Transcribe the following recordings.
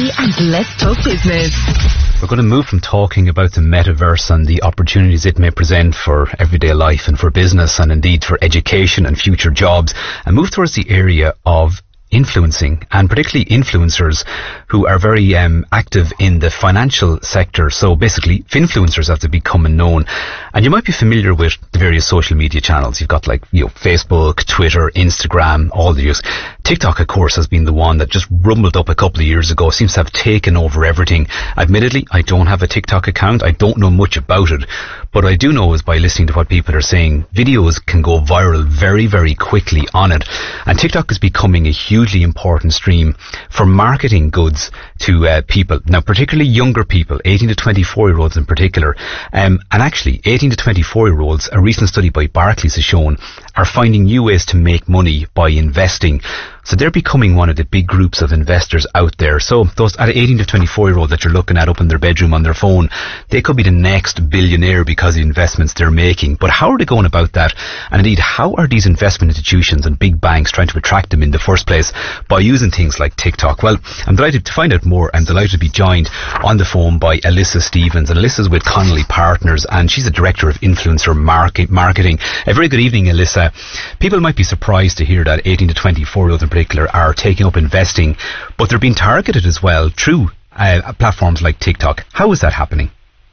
Connolly and let's talk business. We're going to move from talking about the metaverse and the opportunities it may present for everyday life and for business and indeed for education and future jobs and move towards the area of influencing, and particularly influencers who are very active in the financial sector. So basically, influencers as they become known. And you might be familiar with the various social media channels. You've got Facebook, Twitter, Instagram, all the use. TikTok, of course, has been the one that just rumbled up a couple of years ago, seems to have taken over everything. Admittedly, I don't have a TikTok account. I don't know much about it. But I do know is by listening to what people are saying, videos can go viral very, very quickly on it. And TikTok is becoming a hugely important stream for marketing goods to people. Now, particularly younger people, 18 to 24-year-olds in particular. And actually, 18 to 24-year-olds, a recent study by Barclays has shown, are finding new ways to make money by investing. So they're becoming one of the big groups of investors out there. So those at 18 to 24-year-olds that you're looking at up in their bedroom on their phone, they could be the next billionaire because of the investments they're making. But how are they going about that? And indeed, how are these investment institutions and big banks trying to attract them in the first place by using things like TikTok? Well, I'm delighted to find out more. I'm delighted to be joined on the phone by Alyssa Stevens. And Alyssa's with Connolly Partners, and she's a director of influencer marketing. A very good evening, Alyssa. People might be surprised to hear that 18 to 24-year-olds in particular are taking up investing, but they're being targeted as well through platforms like TikTok. How is that happening?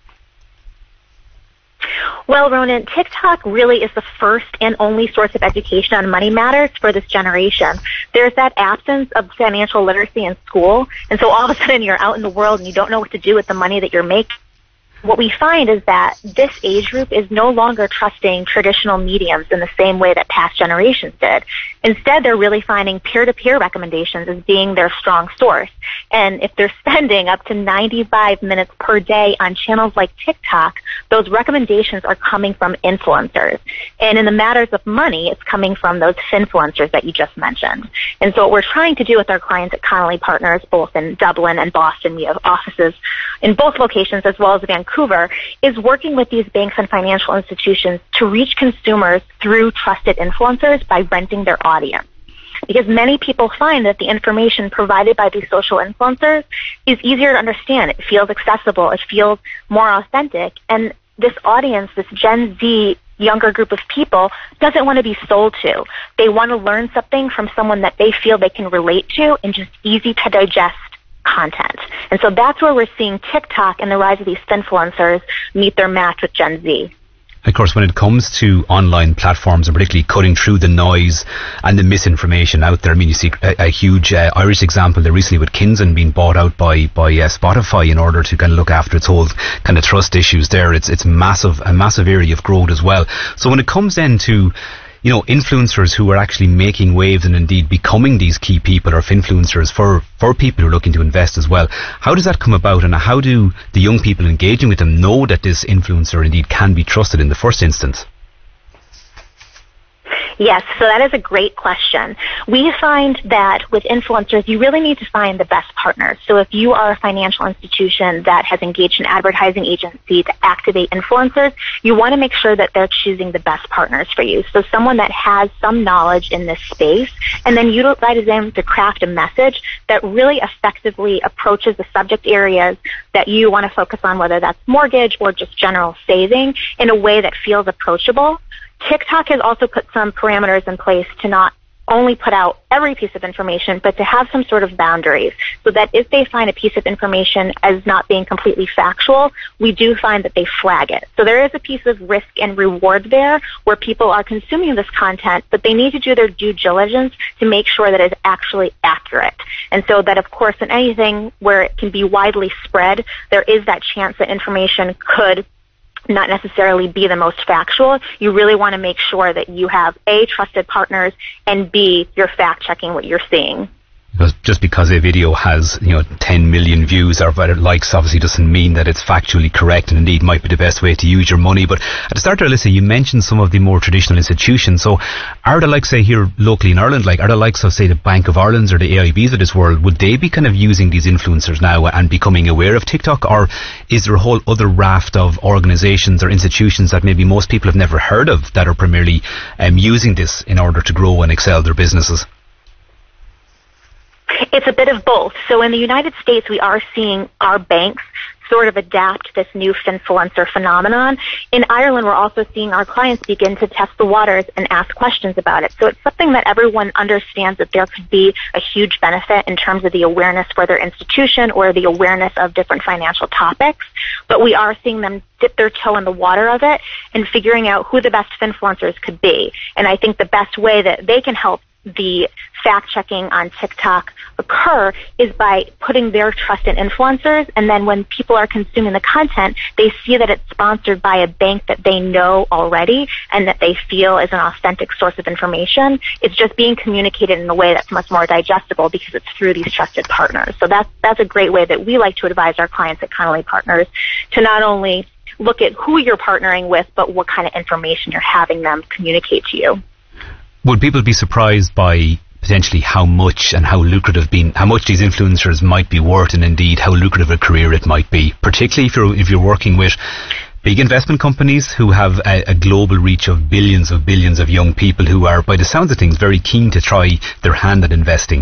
Well, Ronan, TikTok really is the first and only source of education on money matters for this generation. There's that absence of financial literacy in school, and so all of a sudden you're out in the world and you don't know what to do with the money that you're making. What we find is that this age group is no longer trusting traditional mediums in the same way that past generations did. Instead, they're really finding peer-to-peer recommendations as being their strong source. And if they're spending up to 95 minutes per day on channels like TikTok, those recommendations are coming from influencers. And in the matters of money, it's coming from those finfluencers that you just mentioned. And so what we're trying to do with our clients at Connolly Partners, both in Dublin and Boston, we have offices in both locations as well as Vancouver, is working with these banks and financial institutions to reach consumers through trusted influencers by renting their audience. Because many people find that the information provided by these social influencers is easier to understand. It feels accessible. It feels more authentic. And this audience, this Gen Z younger group of people, doesn't want to be sold to. They want to learn something from someone that they feel they can relate to and just easy to digest content. And so that's where we're seeing TikTok and the rise of these influencers meet their match with Gen Z. Of course, when it comes to online platforms and particularly cutting through the noise and the misinformation out there, I mean, you see a huge Irish example there recently with Kinsen being bought out by Spotify in order to kind of look after its whole kind of trust issues there. It's a massive area of growth as well. So when it comes then to influencers who are actually making waves and indeed becoming these key people or influencers for people who are looking to invest as well. How does that come about, and how do the young people engaging with them know that this influencer indeed can be trusted in the first instance? Yes, so that is a great question. We find that with influencers, you really need to find the best partners. So if you are a financial institution that has engaged an advertising agency to activate influencers, you want to make sure that they're choosing the best partners for you. So someone that has some knowledge in this space, and then utilize them to craft a message that really effectively approaches the subject areas that you want to focus on, whether that's mortgage or just general saving, in a way that feels approachable. TikTok has also put some parameters in place to not only put out every piece of information, but to have some sort of boundaries so that if they find a piece of information as not being completely factual, we do find that they flag it. So there is a piece of risk and reward there where people are consuming this content, but they need to do their due diligence to make sure that it's actually accurate. And so that, of course, in anything where it can be widely spread, there is that chance that information could not necessarily be the most factual. You really want to make sure that you have A, trusted partners, and B, you're fact-checking what you're seeing. Just because a video has 10 million views or whatever likes obviously doesn't mean that it's factually correct, and indeed might be the best way to use your money. But at the start there, Alyssa, you mentioned some of the more traditional institutions. So are the likes, say, here locally in Ireland, are the likes of, say, the Bank of Ireland's or the AIBs of this world, would they be kind of using these influencers now and becoming aware of TikTok? Or is there a whole other raft of organisations or institutions that maybe most people have never heard of that are primarily using this in order to grow and excel their businesses? It's a bit of both. So in the United States, we are seeing our banks sort of adapt this new finfluencer phenomenon. In Ireland, we're also seeing our clients begin to test the waters and ask questions about it. So it's something that everyone understands that there could be a huge benefit in terms of the awareness for their institution or the awareness of different financial topics. But we are seeing them dip their toe in the water of it and figuring out who the best finfluencers could be. And I think the best way that they can help the fact-checking on TikTok occur is by putting their trust in influencers, and then when people are consuming the content, they see that it's sponsored by a bank that they know already and that they feel is an authentic source of information. It's just being communicated in a way that's much more digestible because it's through these trusted partners. So that's a great way that we like to advise our clients at Connolly Partners to not only look at who you're partnering with, but what kind of information you're having them communicate to you. Would people be surprised by potentially how much and how lucrative how much these influencers might be worth, and indeed how lucrative a career it might be, particularly if you're working with big investment companies who have a global reach of billions of young people who are, by the sounds of things, very keen to try their hand at investing?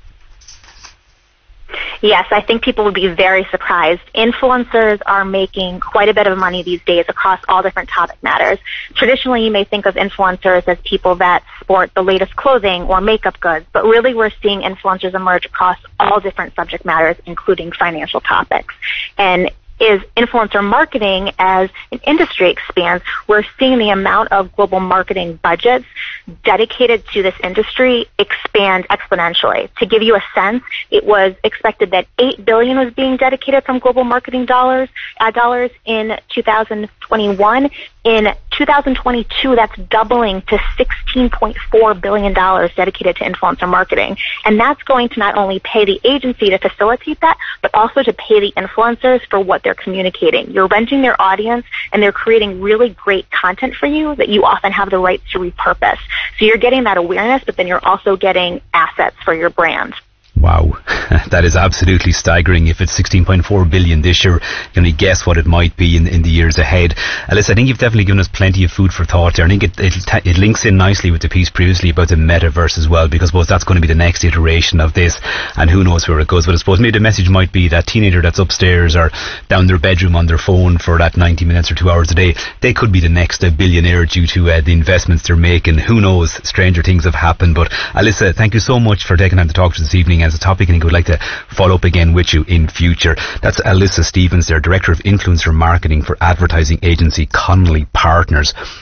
Yes, I think people would be very surprised. Influencers are making quite a bit of money these days across all different topic matters. Traditionally, you may think of influencers as people that sport the latest clothing or makeup goods, but really we're seeing influencers emerge across all different subject matters, including financial topics. And is influencer marketing, as an industry expands, we're seeing the amount of global marketing budgets dedicated to this industry expand exponentially. To give you a sense, it was expected that $8 billion was being dedicated from global marketing ad dollars in 2021. In 2022, that's doubling to $16.4 billion dedicated to influencer marketing. And that's going to not only pay the agency to facilitate that, but also to pay the influencers for what they're communicating. You're renting their audience, and they're creating really great content for you that you often have the rights to repurpose. So you're getting that awareness, but then you're also getting assets for your brand. Wow, that is absolutely staggering. If it's 16.4 billion this year, you can only guess what it might be in the years ahead. Alyssa, I think you've definitely given us plenty of food for thought there. I think it links in nicely with the piece previously about the metaverse as well, because I suppose that's going to be the next iteration of this, and who knows where it goes. But I suppose maybe the message might be that teenager that's upstairs or down their bedroom on their phone for that 90 minutes or 2 hours a day, they could be the next billionaire due to the investments they're making. Who knows? Stranger things have happened. But Alyssa, thank you so much for taking time to talk to us this evening as a topic, and I would like to follow up again with you in future. That's Alyssa Stevens there, Director of Influencer Marketing for advertising agency Connolly Partners.